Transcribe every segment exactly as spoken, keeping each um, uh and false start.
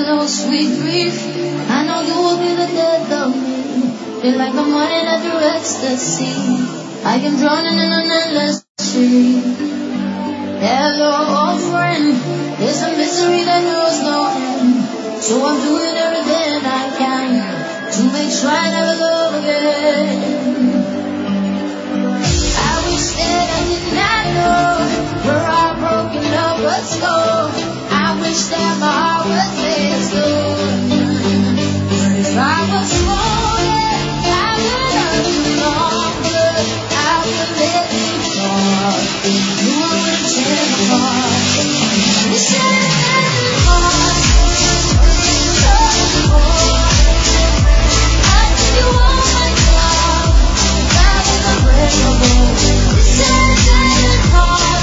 know sweet grief. I know you will be the death of me. Feel like I'm running after ecstasy. I am drowning in an endless stream. Hello, old friend. There's a misery that knows no end. So I'm doing everything I can to make sure I never love again. I wish that I did not know where our broken love was going. I wish that my heart was made of stone. But if I was falling, I would love you longer. I would let you fall. You would tear apart. This is hard. I give you all my love. That is unbreakable. This is hard.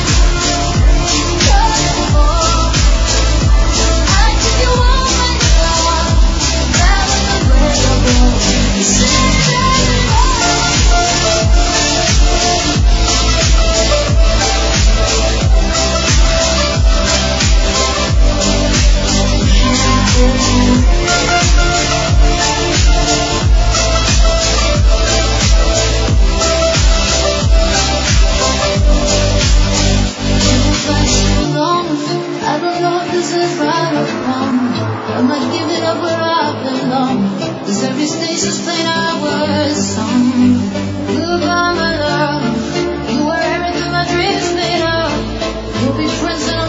Goodbye, my love. You were everything my dreams made of. We'll be friends.